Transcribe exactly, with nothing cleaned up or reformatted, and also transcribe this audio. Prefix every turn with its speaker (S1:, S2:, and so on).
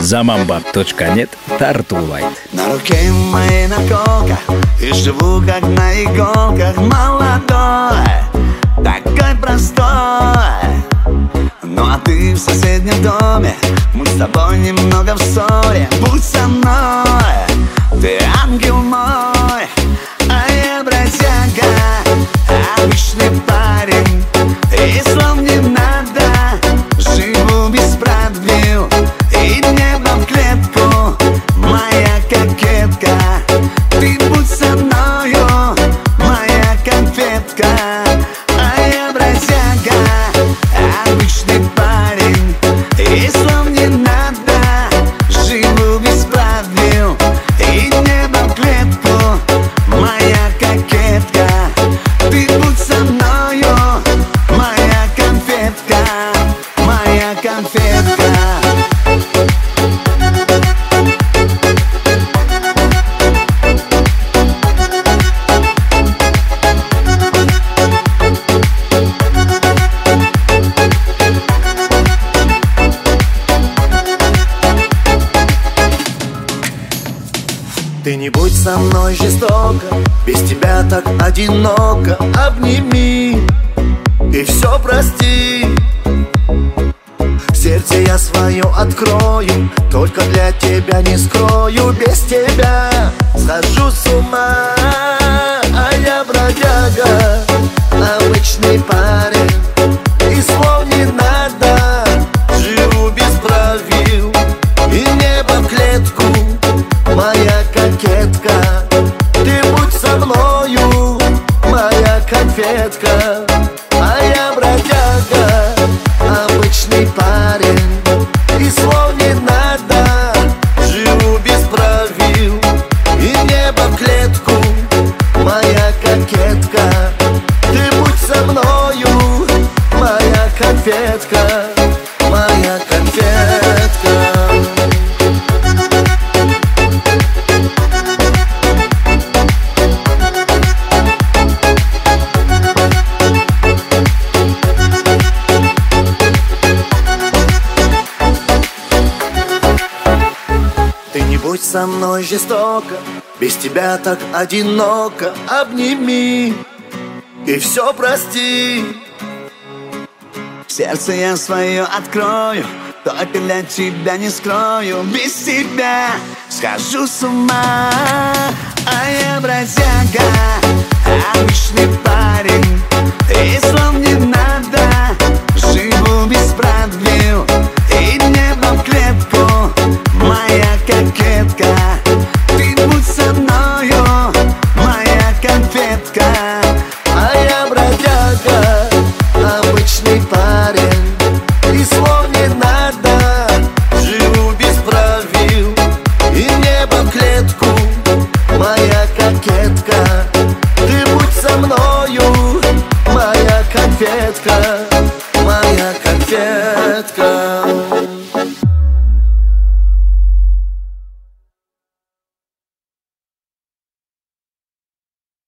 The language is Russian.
S1: Замамбап точка нет, Тартулайт.
S2: На руке моей наколка, и живу как на иголках. Молодой, такой простой. Ну а ты в соседнем доме, мы с тобой немного в ссоре. Будь со мной, ты ангел мой, а я бродяга, обычный парень. И слов не надо, живу без правил, и небо в клетку, моя кокетка. Ты будь со мною, моя конфетка, а я бродяга, обычный парень. И слов не надо, живу без правил, и небо в клетку, моя кокетка. Ты будь со мною, моя конфетка, моя конфетка.
S3: Ты не будь со мной жестоко, без тебя так одиноко. Обними и все прости. Сердце я свое открою, только для тебя не скрою. Без тебя схожу с ума, а я бродяга, обычный парень. И слов не надо, живу без правил, и небо в клетку, моя кокетка. Ты будь со мною, моя конфетка, а я бродяга, обычный парень. И слов не надо, живу без правил, и небо в клетку, моя кокетка. Ты будь со мною, моя конфетка, моя конфетка. Ты не будь со мной жестоко, без тебя так одиноко. Обними и все прости.
S2: Сердце я свое открою, только для тебя не скрою. Без тебя схожу с ума, а я бродяга, обычный парень. И слов не надо, живу без правил, и небо в клетку, моя кокетка. Ты будь со мною, моя конфетка,
S3: А я бродяга, обычный парень. И слов не надо, живу без правил, и небо в клетку, моя кокетка. Ты будь со мною, моя конфетка.